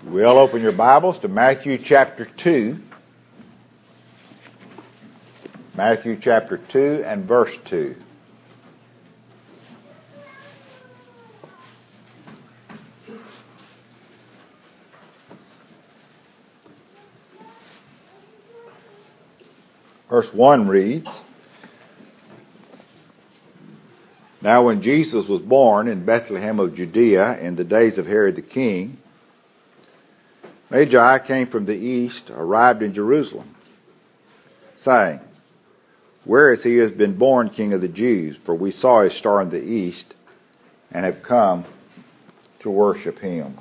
We'll open your Bibles to Matthew chapter 2. Matthew chapter 2 and verse 2. Verse 1 reads, Now when Jesus was born in Bethlehem of Judea in the days of Herod the king, Magi came from the east, arrived in Jerusalem, saying, Where is he who has been born King of the Jews? For we saw his star in the east and have come to worship him.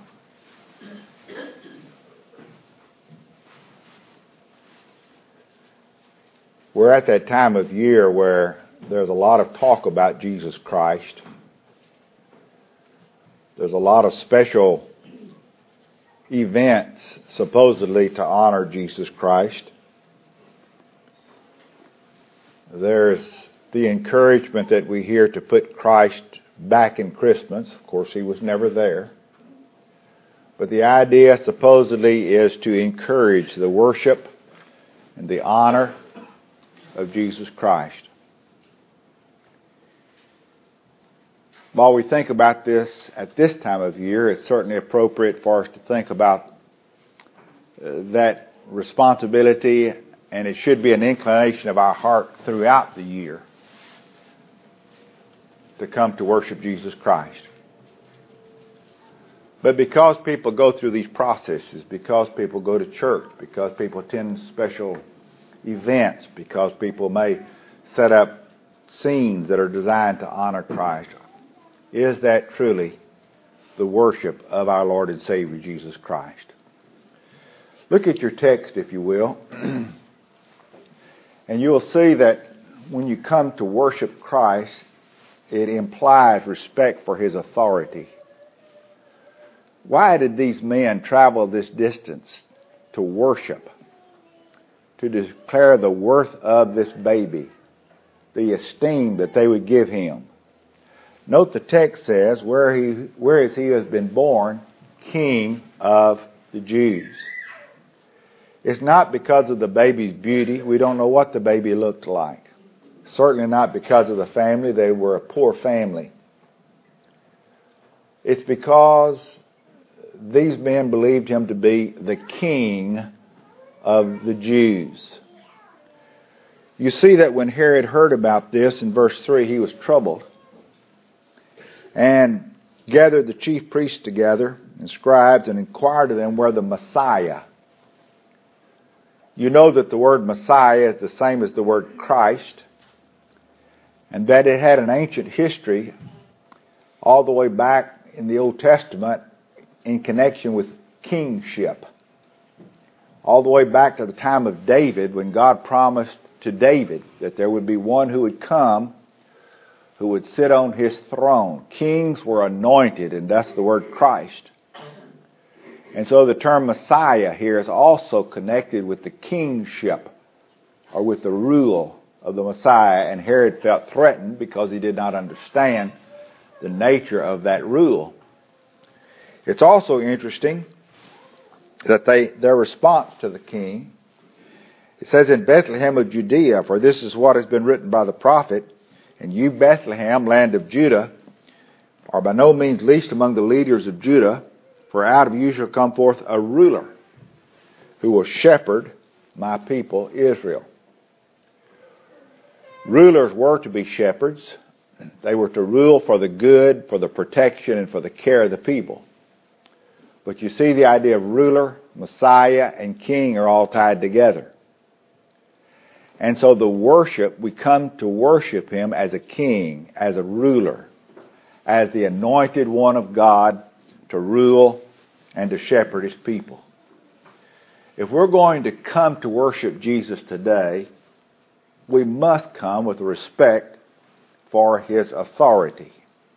We're at that time of year where there's a lot of talk about Jesus Christ. There's a lot of special events supposedly to honor Jesus Christ. There's the encouragement that we hear to put Christ back in Christmas. Of course, he was never there. But the idea supposedly is to encourage the worship and the honor of Jesus Christ. While we think about this at this time of year, it's certainly appropriate for us to think about that responsibility, and it should be an inclination of our heart throughout the year to come to worship Jesus Christ. But because people go through these processes, because people go to church, because people attend special events, because people may set up scenes that are designed to honor Christ, is that truly the worship of our Lord and Savior Jesus Christ? Look at your text, if you will, and you'll see that when you come to worship Christ, it implies respect for his authority. Why did these men travel this distance to worship? To declare the worth of this baby, the esteem that they would give him. Note the text says, where is he who has been born King of the Jews? It's not because of the baby's beauty. We don't know what the baby looked like. Certainly not because of the family. They were a poor family. It's because these men believed him to be the King of the Jews. You see that when Herod heard about this, in verse 3, he was troubled and gathered the chief priests together and scribes and inquired of them where the Messiah. You know that the word Messiah is the same as the word Christ, and that it had an ancient history all the way back in the Old Testament in connection with kingship. All the way back to the time of David, when God promised to David that there would be one who would come who would sit on his throne. Kings were anointed, and that's the word Christ. And so the term Messiah here is also connected with the kingship, or with the rule of the Messiah. And Herod felt threatened because he did not understand the nature of that rule. It's also interesting that their response to the king, it says, in Bethlehem of Judea, for this is what has been written by the prophet, and you, Bethlehem, land of Judah, are by no means least among the leaders of Judah, for out of you shall come forth a ruler who will shepherd my people Israel. Rulers were to be shepherds. They were to rule for the good, for the protection, and for the care of the people. But you see, the idea of ruler, Messiah, and king are all tied together. And so the worship, we come to worship him as a king, as a ruler, as the anointed one of God to rule and to shepherd his people. If we're going to come to worship Jesus today, we must come with respect for his authority.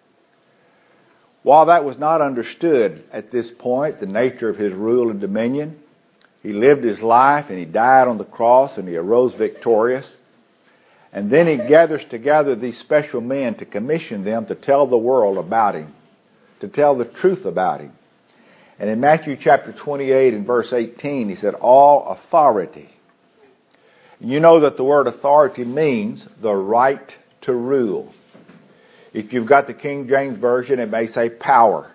While that was not understood at this point, the nature of his rule and dominion, he lived his life and he died on the cross and he arose victorious. And then he gathers together these special men to commission them to tell the world about him, to tell the truth about him. And in Matthew chapter 28 and verse 18, he said, all authority. You know that the word authority means the right to rule. If you've got the King James Version, it may say power.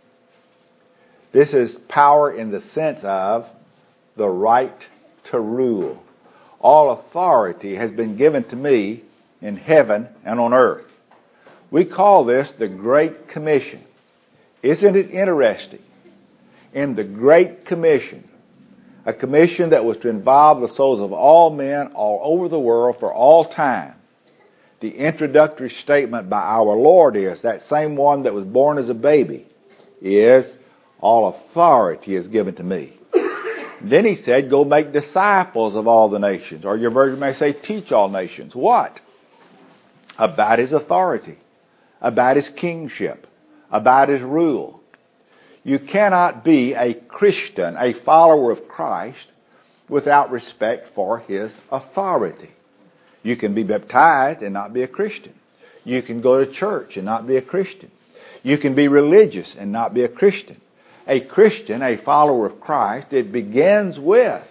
This is power in the sense of the right to rule. All authority has been given to me in heaven and on earth. We call this the Great Commission. Isn't it interesting? In the Great Commission, a commission that was to involve the souls of all men all over the world for all time, the introductory statement by our Lord is, that same one that was born as a baby, is, all authority is given to me. Then he said, go make disciples of all the nations. Or your version may say, teach all nations. What? About his authority, about his kingship, about his rule. You cannot be a Christian, a follower of Christ, without respect for his authority. You can be baptized and not be a Christian. You can go to church and not be a Christian. You can be religious and not be a Christian. A Christian, a follower of Christ, it begins with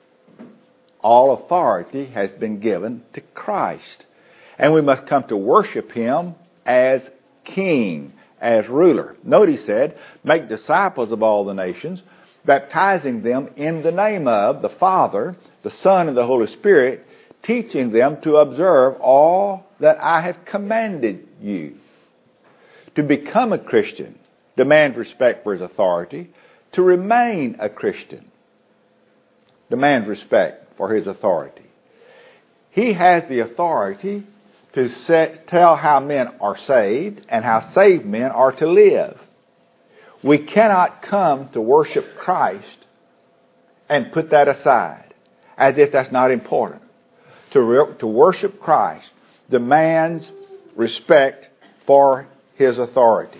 all authority has been given to Christ. And we must come to worship him as King, as ruler. Note he said, make disciples of all the nations, baptizing them in the name of the Father, the Son, and the Holy Spirit, teaching them to observe all that I have commanded you. To become a Christian demands respect for his authority. To remain a Christian demands respect for his authority. He has the authority to tell how men are saved and how saved men are to live. We cannot come to worship Christ and put that aside as if that's not important. To worship Christ demands respect for his authority.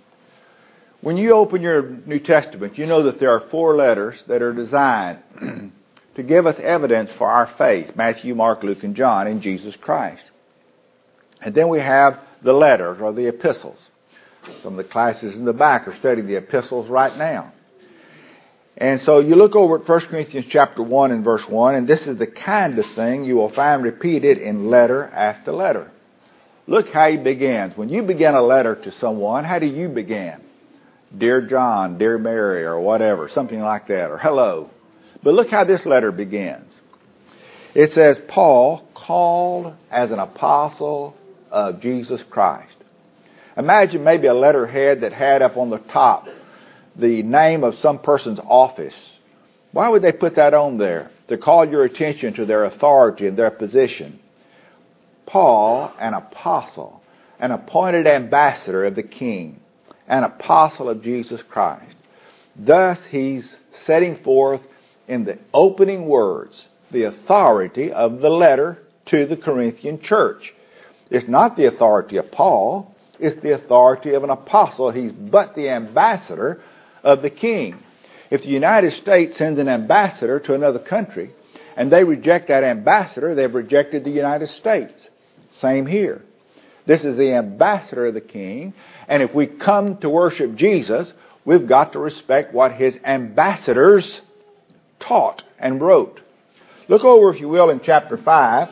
When you open your New Testament, you know that there are 4 letters that are designed to give us evidence for our faith: Matthew, Mark, Luke, and John in Jesus Christ. And then we have the letters, or the epistles. Some of the classes in the back are studying the epistles right now. And so you look over at 1 Corinthians chapter 1 and verse 1, and this is the kind of thing you will find repeated in letter after letter. Look how he begins. When you begin a letter to someone, how do you begin? Dear John, dear Mary, or whatever, something like that, or hello. But look how this letter begins. It says, Paul, called as an apostle of Jesus Christ. Imagine maybe a letterhead that had up on the top the name of some person's office. Why would they put that on there? To call your attention to their authority and their position. Paul, an apostle, an appointed ambassador of the King, an apostle of Jesus Christ. Thus he's setting forth in the opening words the authority of the letter to the Corinthian church. It's not the authority of Paul, it's the authority of an apostle. He's but the ambassador of the King. If the United States sends an ambassador to another country and they reject that ambassador, they've rejected the United States. Same here. This is the ambassador of the King, and if we come to worship Jesus, we've got to respect what his ambassadors taught and wrote. Look over, if you will, in chapter 5.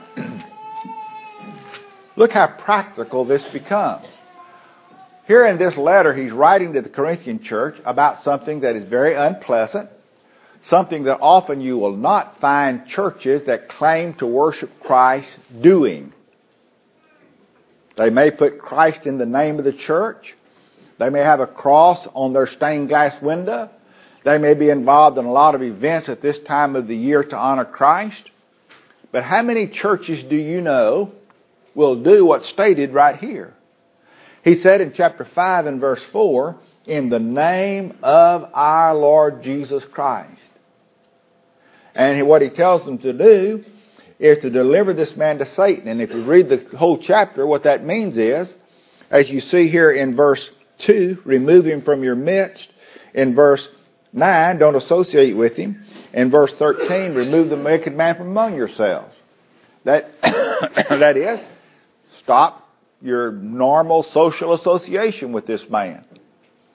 Look how practical this becomes. Here in this letter, he's writing to the Corinthian church about something that is very unpleasant, something that often you will not find churches that claim to worship Christ doing. They may put Christ in the name of the church. They may have a cross on their stained glass window. They may be involved in a lot of events at this time of the year to honor Christ. But how many churches do you know will do what's stated right here? He said in chapter 5 and verse 4, in the name of our Lord Jesus Christ. And what he tells them to do is to deliver this man to Satan. And if you read the whole chapter, what that means is, as you see here in verse 2, remove him from your midst. In verse 9, don't associate with him. In verse 13, remove the wicked man from among yourselves. That is, stop your normal social association with this man.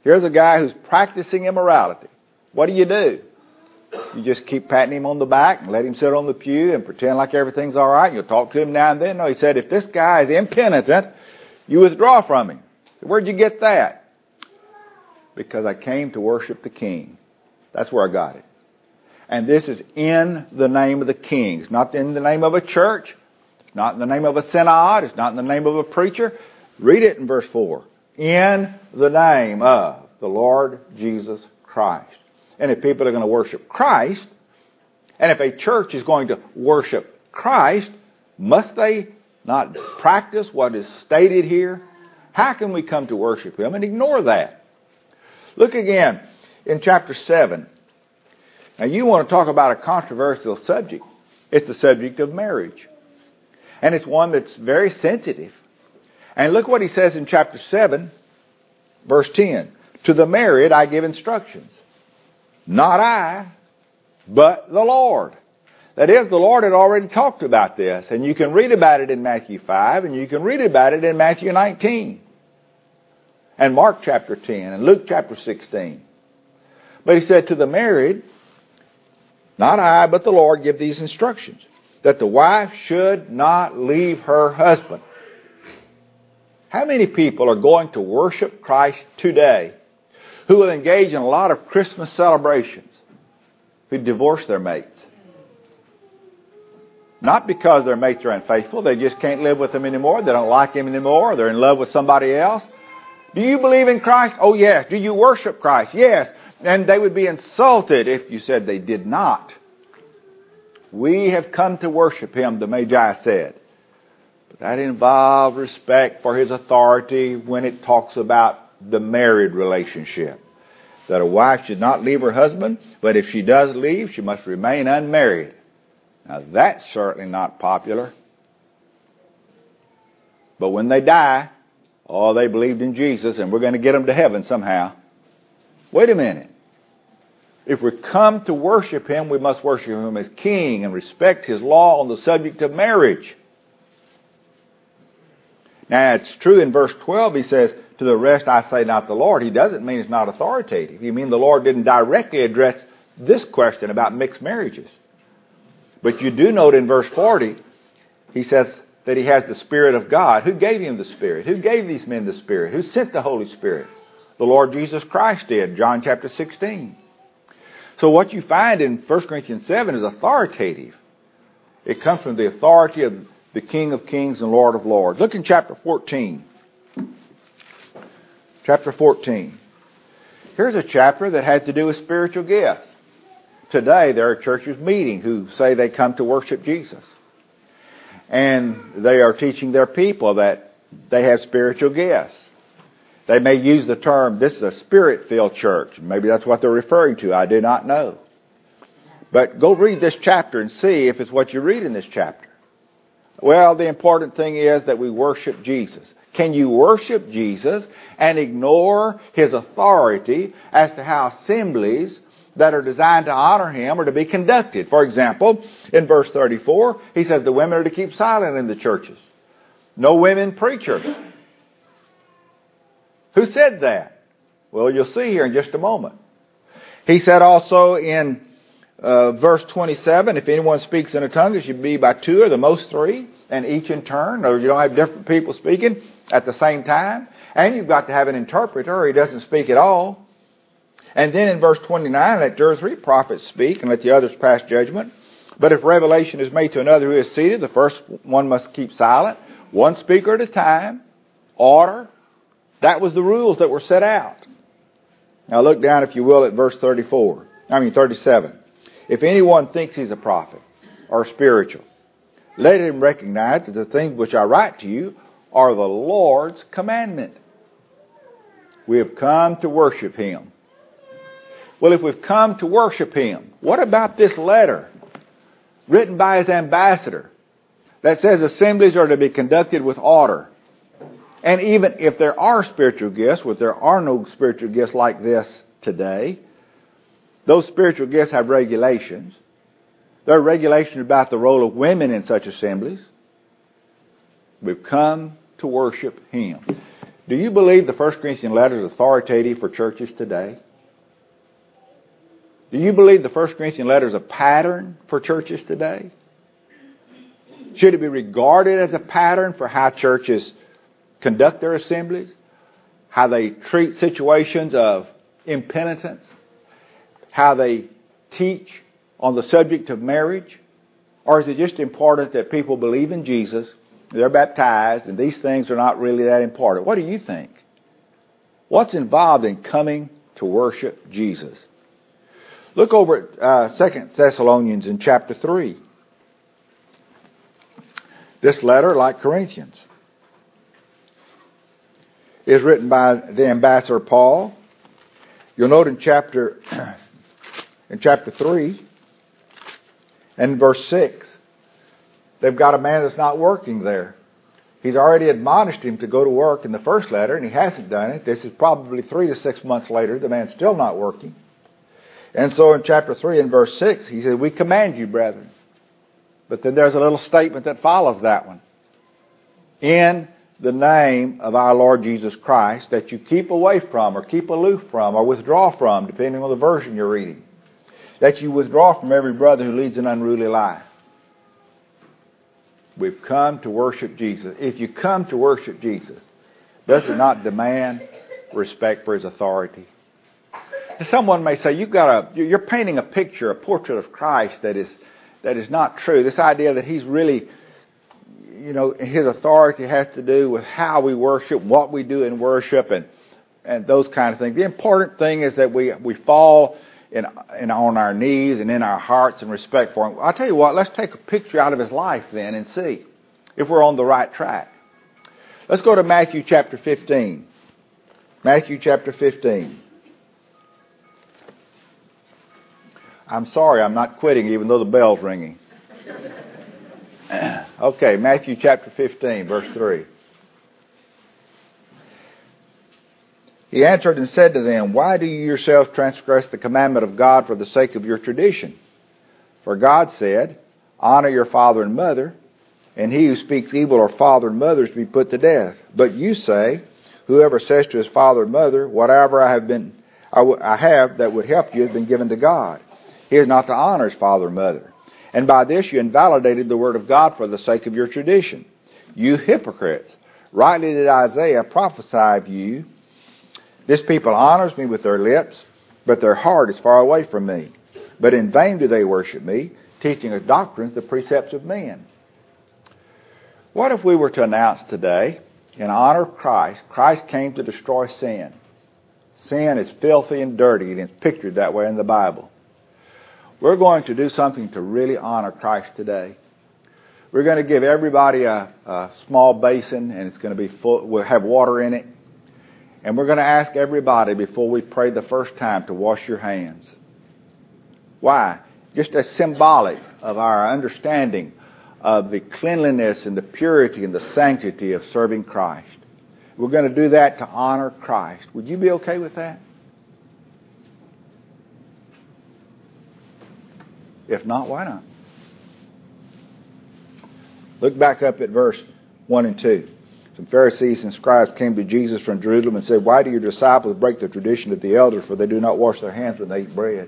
Here's a guy who's practicing immorality. What do? You just keep patting him on the back and let him sit on the pew and pretend like everything's all right. You'll talk to him now and then. No, he said, if this guy is impenitent, you withdraw from him. Where'd you get that? Because I came to worship the King. That's where I got it. And this is in the name of the King. It's not in the name of a church. It's not in the name of a synod. It's not in the name of a preacher. Read it in verse 4. In the name of the Lord Jesus Christ. And if people are going to worship Christ, and if a church is going to worship Christ, must they not practice what is stated here? How can we come to worship Him and ignore that? Look again in chapter 7. Now you want to talk about a controversial subject. It's the subject of marriage. And it's one that's very sensitive. And look what he says in chapter 7, verse 10. To the married I give instructions. Not I, but the Lord. That is, the Lord had already talked about this. And you can read about it in Matthew 5, and you can read about it in Matthew 19. And Mark chapter 10, and Luke chapter 16. But he said, to the married, not I, but the Lord give these instructions. That the wife should not leave her husband. How many people are going to worship Christ today who will engage in a lot of Christmas celebrations who divorce their mates? Not because their mates are unfaithful. They just can't live with them anymore. They don't like him anymore. They're in love with somebody else. Do you believe in Christ? Oh, yes. Do you worship Christ? Yes. And they would be insulted if you said they did not. We have come to worship Him, the Magi said. But that involves respect for His authority when it talks about the married relationship. That a wife should not leave her husband, but if she does leave, she must remain unmarried. Now that's certainly not popular. But when they die, oh, they believed in Jesus and we're going to get them to heaven somehow. Wait a minute. If we come to worship Him, we must worship Him as King and respect His law on the subject of marriage. Now it's true in verse 12 he says, to the rest I say not the Lord. He doesn't mean it's not authoritative. He means the Lord didn't directly address this question about mixed marriages. But you do note in verse 40, he says that He has the Spirit of God. Who gave Him the Spirit? Who gave these men the Spirit? Who sent the Holy Spirit? The Lord Jesus Christ did. John chapter 16. So what you find in 1 Corinthians 7 is authoritative. It comes from the authority of the King of Kings and Lord of Lords. Look in chapter 14. Chapter 14. Here's a chapter that has to do with spiritual gifts. Today there are churches meeting who say they come to worship Jesus. And they are teaching their people that they have spiritual gifts. They may use the term, this is a spirit-filled church. Maybe that's what they're referring to. I do not know. But go read this chapter and see if it's what you read in this chapter. Well, the important thing is that we worship Jesus. Can you worship Jesus and ignore His authority as to how assemblies that are designed to honor Him are to be conducted? For example, in verse 34, he says the women are to keep silent in the churches. No women preachers. Who said that? Well, you'll see here in just a moment. He said also in verse 27, if anyone speaks in a tongue, it should be by two or the most three, and each in turn. Or you don't have different people speaking at the same time. And you've got to have an interpreter or he doesn't speak at all. And then in verse 29, let two or three prophets speak and let the others pass judgment. But if revelation is made to another who is seated, the first one must keep silent. One speaker at a time. Order. That was the rules that were set out. Now look down, if you will, at verse 37. If anyone thinks he's a prophet or spiritual, let him recognize that the things which I write to you are the Lord's commandment. We have come to worship Him. Well, if we've come to worship Him, what about this letter written by His ambassador that says assemblies are to be conducted with order? And even if there are spiritual gifts, which there are no spiritual gifts like this today, those spiritual gifts have regulations. There are regulations about the role of women in such assemblies. We've come to worship Him. Do you believe the 1 Corinthians letter is authoritative for churches today? Do you believe the 1 Corinthians letter is a pattern for churches today? Should it be regarded as a pattern for how churches conduct their assemblies? How they treat situations of impenitence? How they teach on the subject of marriage? Or is it just important that people believe in Jesus, they're baptized, and these things are not really that important? What do you think? What's involved in coming to worship Jesus? Look over at 2 Thessalonians in chapter 3. This letter, like Corinthians, is written by the ambassador Paul. You'll note in chapter 3 and verse 6, they've got a man that's not working there. He's already admonished him to go to work in the first letter, and he hasn't done it. This is probably 3 to 6 months later. The man's still not working. And so in chapter 3 and verse 6, he says, "We command you, brethren." But then there's a little statement that follows that one. "In the name of our Lord Jesus Christ, that you keep away from, or keep aloof from, or withdraw from," depending on the version you're reading, "that you withdraw from every brother who leads an unruly life." We've come to worship Jesus. If you come to worship Jesus, does it not demand respect for His authority? Someone may say, you're painting a picture, a portrait of Christ that is not true. This idea that He's really, His authority has to do with how we worship, what we do in worship, and those kind of things. The important thing is that we fall on our knees and in our hearts in respect for Him. I'll tell you what, let's take a picture out of His life then and see if we're on the right track. Let's go to Matthew chapter 15. Matthew chapter 15. I'm sorry, I'm not quitting even though the bell's ringing. Okay, Matthew chapter 15, verse 3. "He answered and said to them, Why do you yourselves transgress the commandment of God for the sake of your tradition? For God said, Honor your father and mother, and he who speaks evil of father and mother is to be put to death. But you say, Whoever says to his father and mother, Whatever I have that would help you has been given to God. He is not to honor his father and mother. And by this you invalidated the word of God for the sake of your tradition. You hypocrites! Rightly did Isaiah prophesy of you, This people honors me with their lips, but their heart is far away from me. But in vain do they worship me, teaching as doctrines the precepts of men." What if we were to announce today, in honor of Christ, Christ came to destroy sin. Sin is filthy and dirty, and it's pictured that way in the Bible. We're going to do something to really honor Christ today. We're going to give everybody a small basin, and it's going to be full. We'll have water in it. And we're going to ask everybody before we pray the first time to wash your hands. Why? Just as symbolic of our understanding of the cleanliness and the purity and the sanctity of serving Christ. We're going to do that to honor Christ. Would you be okay with that? If not, why not? Look back up at verse 1 and 2. Some Pharisees and scribes came to Jesus from Jerusalem and said, "Why do your disciples break the tradition of the elders, for they do not wash their hands when they eat bread?"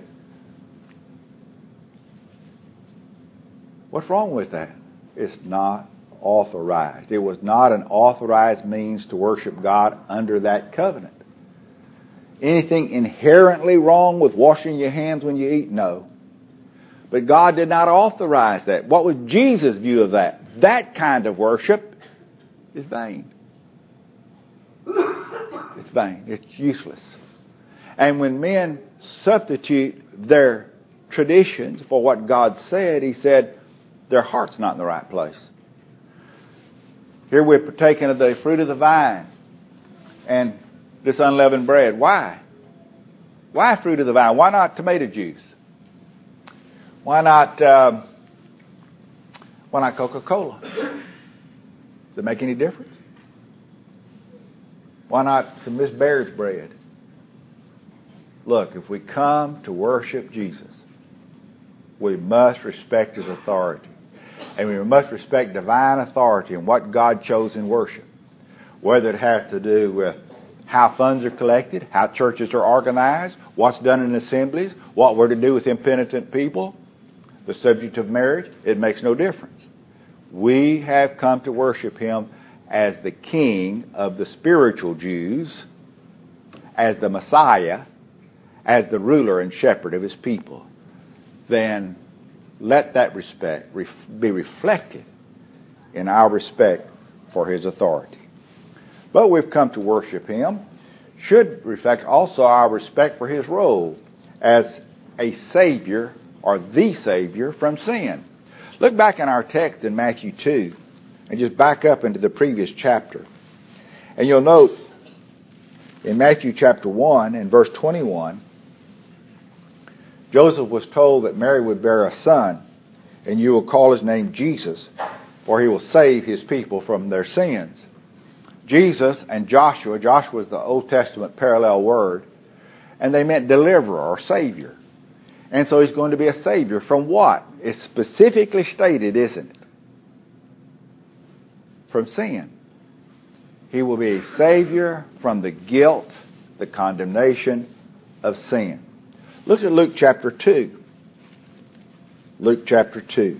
What's wrong with that? It's not authorized. It was not an authorized means to worship God under that covenant. Anything inherently wrong with washing your hands when you eat? No. But God did not authorize that. What was Jesus' view of that? That kind of worship is vain. It's vain. It's useless. And when men substitute their traditions for what God said, He said their heart's not in the right place. Here we're partaking of the fruit of the vine and this unleavened bread. Why? Why fruit of the vine? Why not tomato juice? Why not Coca-Cola? Does it make any difference? Why not some Miss Baird's bread? Look, if we come to worship Jesus, we must respect His authority. And we must respect divine authority and what God chose in worship. whether it has to do with how funds are collected, how churches are organized, what's done in assemblies, what we're to do with impenitent people, the subject of marriage, it makes no difference. We have come to worship Him as the King of the spiritual Jews, as the Messiah, as the ruler and shepherd of His people. Then let that respect be reflected in our respect for His authority. But we've come to worship Him should reflect also our respect for His role as a Savior or the Savior from sin. Look back in our text in Matthew 2 and just back up into the previous chapter. And you'll note in Matthew chapter 1 and verse 21, Joseph was told that Mary would bear a son, and you will call his name Jesus, for he will save his people from their sins. Jesus and Joshua is the Old Testament parallel word, and they meant deliverer or savior. And so he's going to be a savior from what? It's specifically stated, isn't it? From sin. He will be a savior from the guilt, the condemnation of sin. Look at Luke chapter 2. Luke chapter 2.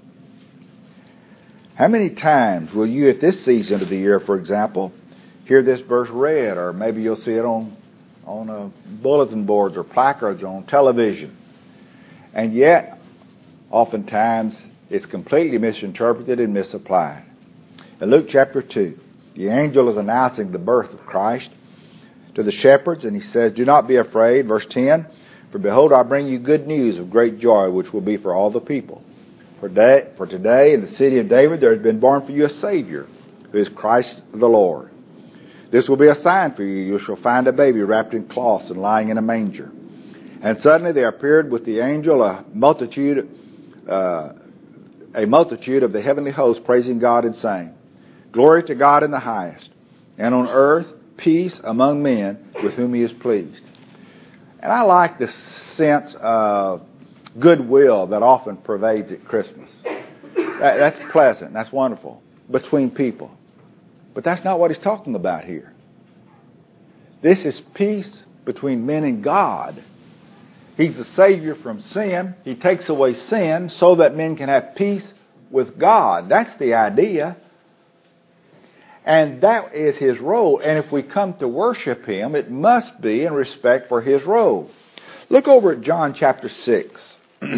How many times will you at this season of the year, for example, hear this verse read, or maybe you'll see it on bulletin boards or placards or on television? And yet, oftentimes, it's completely misinterpreted and misapplied. In Luke chapter 2, the angel is announcing the birth of Christ to the shepherds, and he says, "Do not be afraid," verse 10, "for behold, I bring you good news of great joy, which will be for all the people. For today in the city of David there has been born for you a Savior, who is Christ the Lord. This will be a sign for you. You shall find a baby wrapped in cloths and lying in a manger." And suddenly there appeared with the angel a multitude of the heavenly host praising God and saying, "Glory to God in the highest, and on earth peace among men with whom He is pleased." And I like this sense of goodwill that often pervades at Christmas. That's pleasant. That's wonderful. Between people. But that's not what he's talking about here. This is peace between men and God. He's the Savior from sin. He takes away sin so that men can have peace with God. That's the idea. And that is His role. And if we come to worship Him, it must be in respect for His role. Look over at John chapter 6.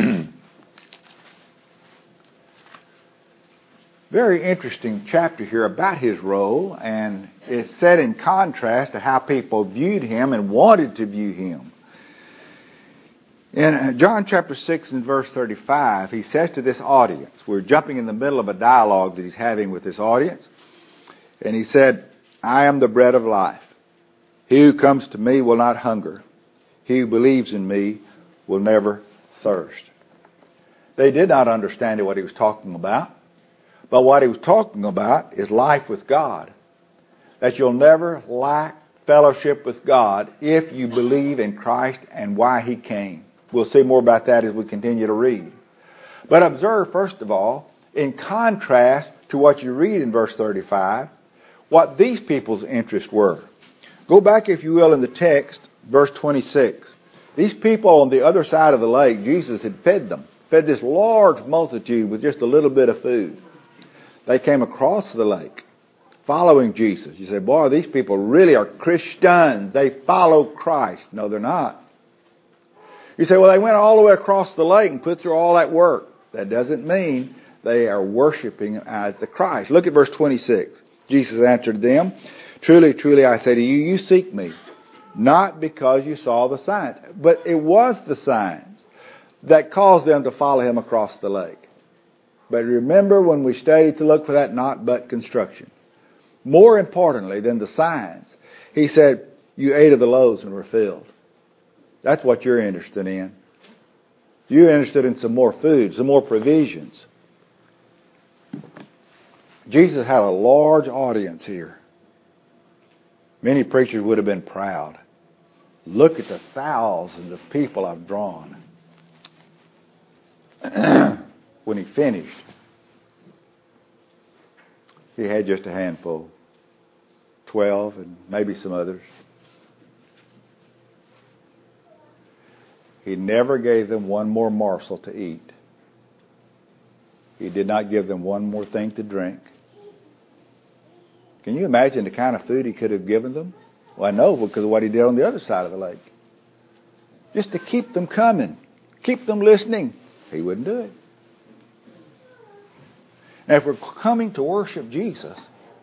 Very interesting chapter here about His role, and it's set in contrast to how people viewed Him and wanted to view Him. In John chapter 6 and verse 35, He says to this audience, we're jumping in the middle of a dialogue that He's having with this audience, and He said, "I am the bread of life. He who comes to me will not hunger. He who believes in me will never thirst." They did not understand what He was talking about. But what He was talking about is life with God. That you'll never lack fellowship with God if you believe in Christ and why He came. We'll see more about that as we continue to read. But observe, first of all, in contrast to what you read in verse 35, what these people's interests were. Go back, if you will, in the text, verse 26. These people on the other side of the lake, Jesus had fed them. Fed this large multitude with just a little bit of food. They came across the lake following Jesus. You say, boy, these people really are Christians. They follow Christ. No, they're not. You say, well, they went all the way across the lake and put through all that work. That doesn't mean they are worshiping as the Christ. Look at verse 26. Jesus answered them, "Truly, truly, I say to you, you seek me, not because you saw the signs." But it was the signs that caused them to follow Him across the lake. But remember when we studied to look for that not but construction. More importantly than the signs, He said, you ate of the loaves and were filled. That's what you're interested in. You're interested in some more food, some more provisions. Jesus had a large audience here. Many preachers would have been proud. Look at the thousands of people I've drawn. When He finished, He had just a handful. 12 and maybe some others. He never gave them one more morsel to eat. He did not give them one more thing to drink. Can you imagine the kind of food he could have given them? Well, I know, because of what he did on the other side of the lake. Just to keep them coming, keep them listening. He wouldn't do it. Now, if we're coming to worship Jesus,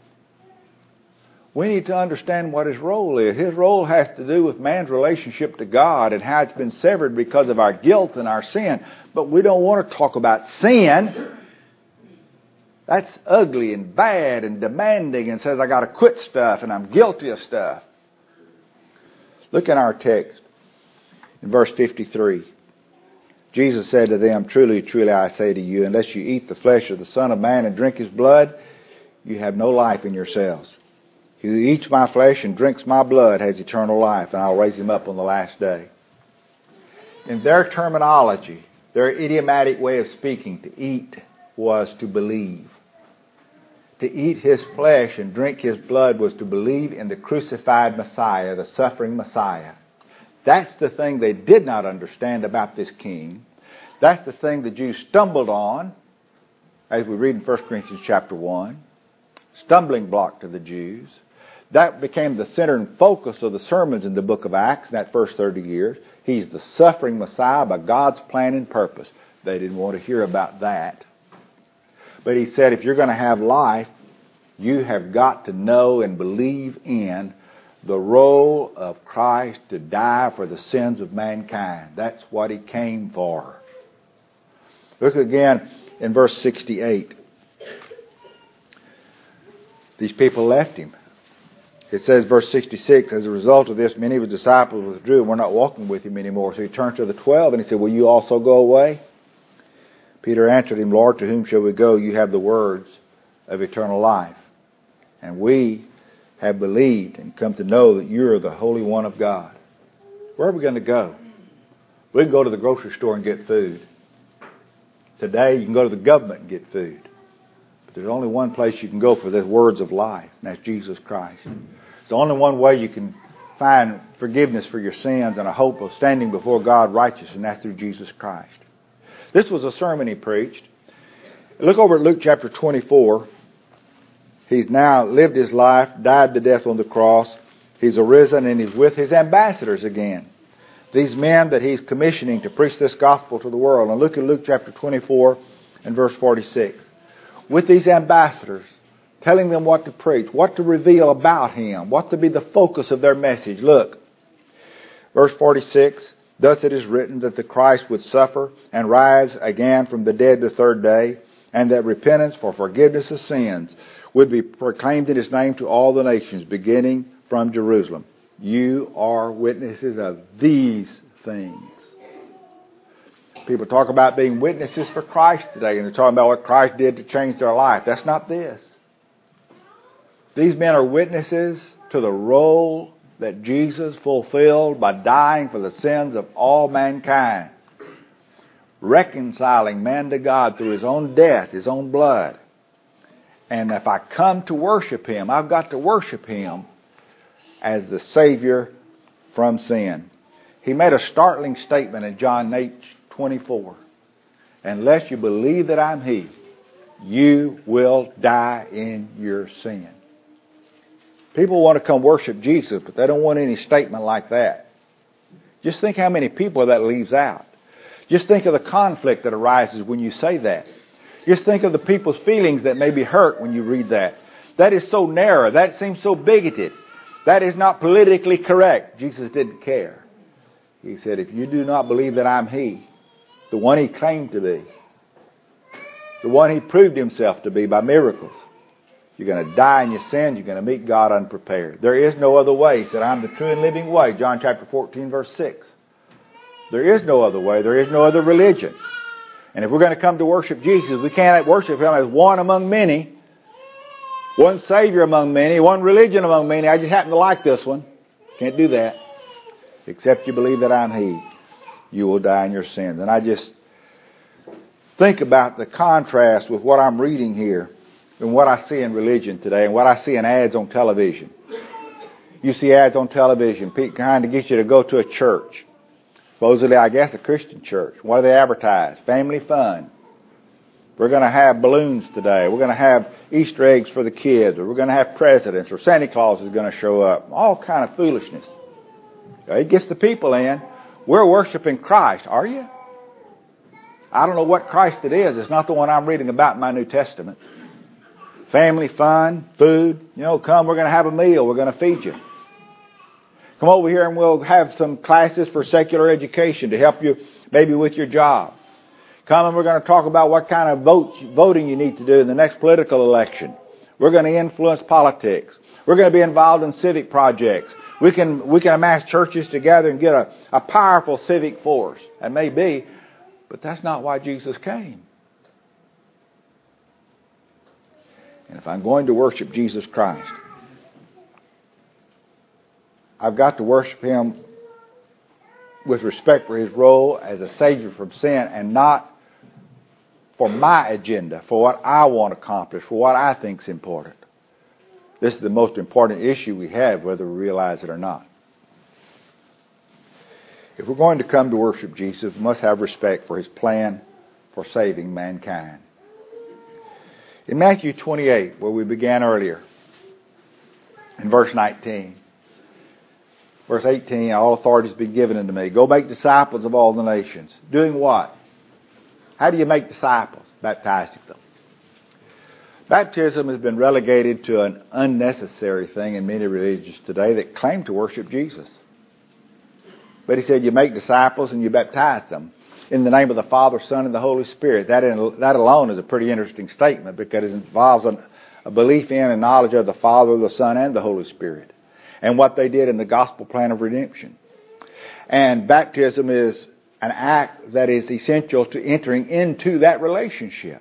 we need to understand what his role is. His role has to do with man's relationship to God and how it's been severed because of our guilt and our sin. But we don't want to talk about sin. That's ugly and bad and demanding and says I got to quit stuff and I'm guilty of stuff. Look at our text in verse 53. Jesus said to them, "Truly, truly, I say to you, unless you eat the flesh of the Son of Man and drink his blood, you have no life in yourselves. He who eats my flesh and drinks my blood has eternal life, and I'll raise him up on the last day." In their terminology, their idiomatic way of speaking, to eat was to believe. To eat his flesh and drink his blood was to believe in the crucified Messiah, the suffering Messiah. That's the thing they did not understand about this king. That's the thing the Jews stumbled on, as we read in 1 Corinthians chapter 1. Stumbling block to the Jews. That became the center and focus of the sermons in the book of Acts in that first 30 years. He's the suffering Messiah by God's plan and purpose. They didn't want to hear about that. But he said, if you're going to have life, you have got to know and believe in the role of Christ to die for the sins of mankind. That's what he came for. Look again in verse 68. These people left him. It says, verse 66, as a result of this, many of his disciples withdrew and were not walking with him anymore. So he turned to the 12 and he said, "Will you also go away?" Peter answered him, "Lord, to whom shall we go? You have the words of eternal life. And we have believed and come to know that you are the Holy One of God." Where are we going to go? We can go to the grocery store and get food. Today you can go to the government and get food. But there's only one place you can go for the words of life, and that's Jesus Christ. It's the only one way you can find forgiveness for your sins and a hope of standing before God righteous, and that's through Jesus Christ. This was a sermon he preached. Look over at Luke chapter 24. He's now lived his life, died the death on the cross. He's arisen and he's with his ambassadors again. These men that he's commissioning to preach this gospel to the world. And look at Luke chapter 24 and verse 46. With these ambassadors, telling them what to preach, what to reveal about him, what to be the focus of their message. Look, verse 46. Thus it is written that the Christ would suffer and rise again from the dead the third day, and that repentance for forgiveness of sins would be proclaimed in his name to all the nations, beginning from Jerusalem. You are witnesses of these things. People talk about being witnesses for Christ today, and they're talking about what Christ did to change their life. That's not this. These men are witnesses to the role that Jesus fulfilled by dying for the sins of all mankind, reconciling man to God through his own death, his own blood. And if I come to worship him, I've got to worship him as the Savior from sin. He made a startling statement in John 8:24. Unless you believe that I'm he, you will die in your sin. People want to come worship Jesus, but they don't want any statement like that. Just think how many people that leaves out. Just think of the conflict that arises when you say that. Just think of the people's feelings that may be hurt when you read that. That is so narrow. That seems so bigoted. That is not politically correct. Jesus didn't care. He said, if you do not believe that I'm he, the one he claimed to be, the one he proved himself to be by miracles, you're going to die in your sin. You're going to meet God unprepared. There is no other way. He said, I'm the true and living way. John chapter 14, verse 6. There is no other way. There is no other religion. And if we're going to come to worship Jesus, we can't worship him as one among many, one Savior among many, one religion among many. I just happen to like this one. Can't do that. Except you believe that I'm he, you will die in your sins. And I just think about the contrast with what I'm reading here and what I see in religion today and what I see in ads on television. You see ads on television, people trying to get you to go to a church. Supposedly, I guess, a Christian church. What do they advertise? Family fun. We're going to have balloons today. We're going to have Easter eggs for the kids. Or we're going to have presidents. Or Santa Claus is going to show up. All kind of foolishness. It gets the people in. We're worshiping Christ. Are you? I don't know what Christ it is. It's not the one I'm reading about in my New Testament. Family fun, food. Come, we're going to have a meal. We're going to feed you. Come over here and we'll have some classes for secular education to help you maybe with your job. Come and we're going to talk about what kind of voting you need to do in the next political election. We're going to influence politics. We're going to be involved in civic projects. We can amass churches together and get a powerful civic force. That may be, but that's not why Jesus came. And if I'm going to worship Jesus Christ, I've got to worship Him with respect for His role as a Savior from sin, and not for my agenda, for what I want to accomplish, for what I think is important. This is the most important issue we have, whether we realize it or not. If we're going to come to worship Jesus, we must have respect for His plan for saving mankind. In Matthew 28, where we began earlier, in verse 19, verse 18, all authority has been given unto me. Go make disciples of all the nations. Doing what? How do you make disciples? Baptizing them. Baptism has been relegated to an unnecessary thing in many religions today that claim to worship Jesus. But He said you make disciples and you baptize them in the name of the Father, Son, and the Holy Spirit. That alone is a pretty interesting statement, because it involves a belief in and knowledge of the Father, the Son, and the Holy Spirit, and what they did in the gospel plan of redemption. And baptism is an act that is essential to entering into that relationship.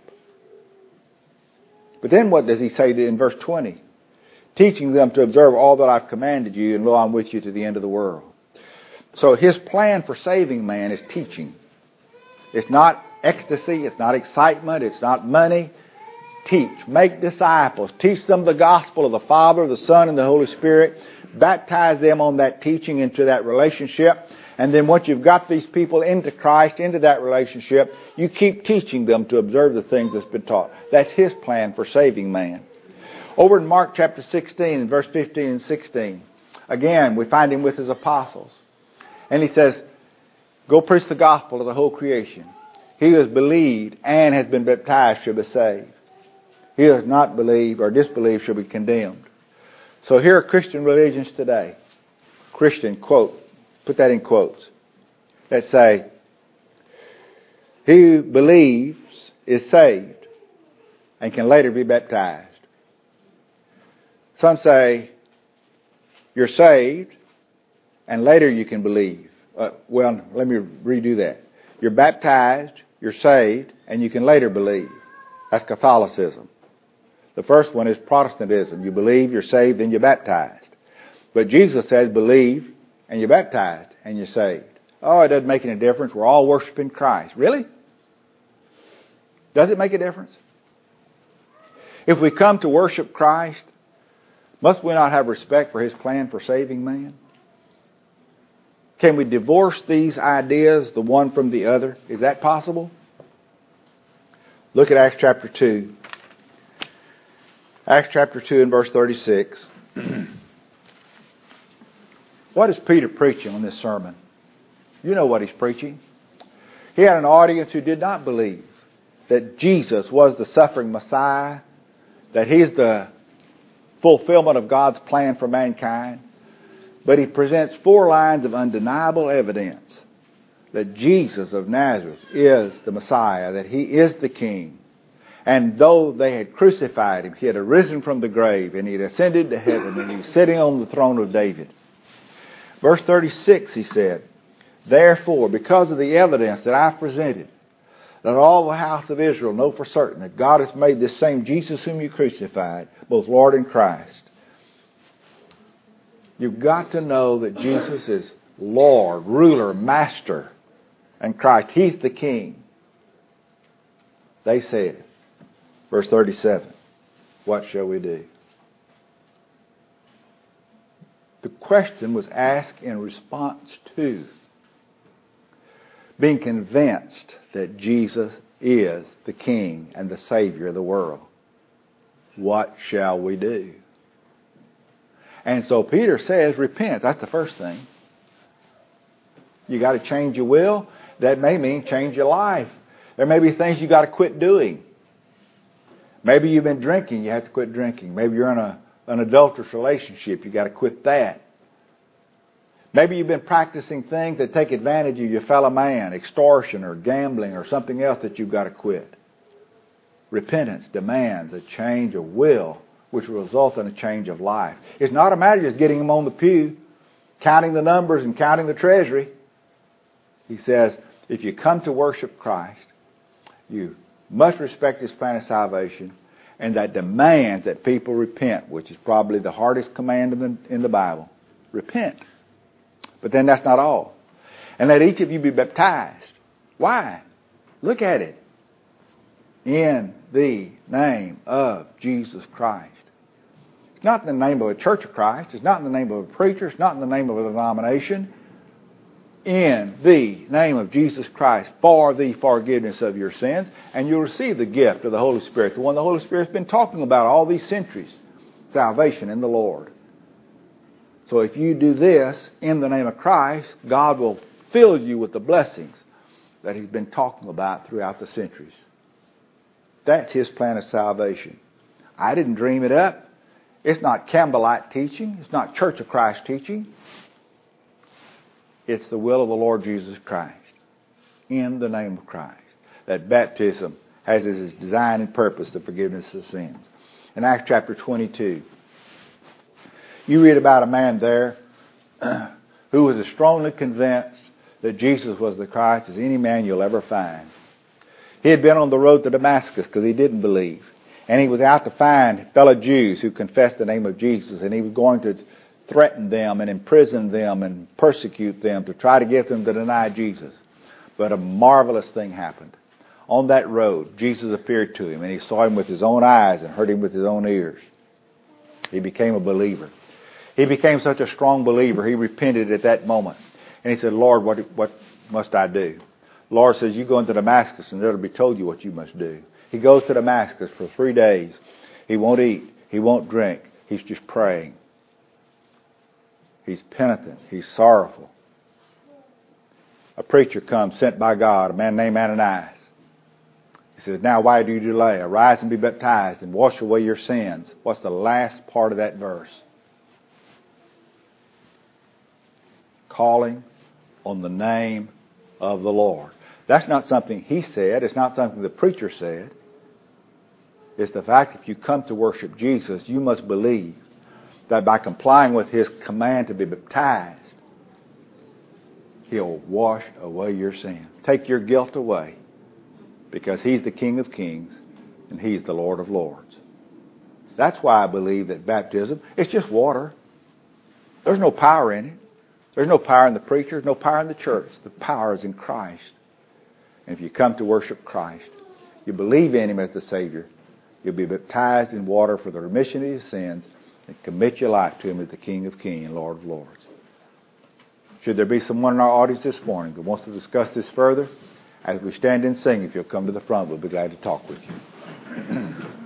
But then what does He say in verse 20? Teaching them to observe all that I've commanded you, and lo, I'm with you to the end of the world. So His plan for saving man is teaching. It's not ecstasy, it's not excitement, it's not money. Teach, make disciples, teach them the gospel of the Father, the Son, and the Holy Spirit. Baptize them on that teaching into that relationship. And then once you've got these people into Christ, into that relationship, you keep teaching them to observe the things that's been taught. That's His plan for saving man. Over in Mark chapter 16, verse 15 and 16, again, we find Him with His apostles. And He says, go preach the gospel to the whole creation. He who has believed and has been baptized shall be saved. He who has not believed or disbelieved shall be condemned. So here are Christian religions today. Christian, quote, put that in quotes, that say, he who believes is saved and can later be baptized. Some say, you're saved and later you can believe. Well, let me redo that. You're baptized, you're saved, and you can later believe. That's Catholicism. The first one is Protestantism. You believe, you're saved, then you're baptized. But Jesus says, believe, and you're baptized, and you're saved. Oh, it doesn't make any difference. We're all worshiping Christ. Really? Does it make a difference? If we come to worship Christ, must we not have respect for His plan for saving man? Can we divorce these ideas, the one from the other? Is that possible? Look at Acts chapter 2. Acts chapter 2 and verse 36. What is Peter preaching on this sermon? You know what he's preaching. He had an audience who did not believe that Jesus was the suffering Messiah, that He's the fulfillment of God's plan for mankind. But he presents 4 lines of undeniable evidence that Jesus of Nazareth is the Messiah, that He is the King. And though they had crucified Him, He had arisen from the grave, and He had ascended to heaven, and He was sitting on the throne of David. Verse 36, he said, therefore, because of the evidence that I've presented, let all the house of Israel know for certain that God has made this same Jesus whom you crucified, both Lord and Christ. You've got to know that Jesus is Lord, ruler, master, and Christ. He's the King. They said, verse 37, what shall we do? The question was asked in response to being convinced that Jesus is the King and the Savior of the world. What shall we do? And so Peter says, repent. That's the first thing. You got to change your will. That may mean change your life. There may be things you got to quit doing. Maybe you've been drinking, you have to quit drinking. Maybe you're in an adulterous relationship, you got to quit that. Maybe you've been practicing things that take advantage of your fellow man, extortion or gambling or something else that you've got to quit. Repentance demands a change of will, which will result in a change of life. It's not a matter of just getting them on the pew, counting the numbers and counting the treasury. He says, if you come to worship Christ, you must respect His plan of salvation, and that demands that people repent, which is probably the hardest command in the Bible. Repent. But then that's not all. And let each of you be baptized. Why? Look at it. In the name of Jesus Christ. It's not in the name of a church of Christ. It's not in the name of a preacher. It's not in the name of a denomination. In the name of Jesus Christ for the forgiveness of your sins, and you'll receive the gift of the Holy Spirit, the one the Holy Spirit's been talking about all these centuries, salvation in the Lord. So if you do this in the name of Christ, God will fill you with the blessings that He's been talking about throughout the centuries. That's His plan of salvation. I didn't dream it up. It's not Campbellite teaching. It's not Church of Christ teaching. It's the will of the Lord Jesus Christ. In the name of Christ. That baptism has as its design and purpose the forgiveness of sins. In Acts chapter 22, you read about a man there who was as strongly convinced that Jesus was the Christ as any man you'll ever find. He had been on the road to Damascus because he didn't believe. And he was out to find fellow Jews who confessed the name of Jesus. And he was going to threaten them and imprison them and persecute them to try to get them to deny Jesus. But a marvelous thing happened. On that road, Jesus appeared to him, and he saw him with his own eyes and heard him with his own ears. He became a believer. He became such a strong believer, he repented at that moment. And he said, Lord, what must I do? The Lord says, you go into Damascus and it'll be told you what you must do. He goes to Damascus for 3 days. He won't eat. He won't drink. He's just praying. He's penitent. He's sorrowful. A preacher comes sent by God, a man named Ananias. He says, now why do you delay? Arise and be baptized and wash away your sins. What's the last part of that verse? Calling on the name of the Lord. That's not something he said. It's not something the preacher said. It's the fact if you come to worship Jesus, you must believe that by complying with His command to be baptized, He'll wash away your sins. Take your guilt away, because He's the King of Kings and He's the Lord of Lords. That's why I believe that baptism, it's just water. There's no power in it. There's no power in the preacher. There's no power in the church. The power is in Christ. And if you come to worship Christ, you believe in Him as the Savior, you'll be baptized in water for the remission of your sins and commit your life to Him as the King of Kings and Lord of Lords. Should there be someone in our audience this morning that wants to discuss this further, as we stand and sing, if you'll come to the front, we'll be glad to talk with you.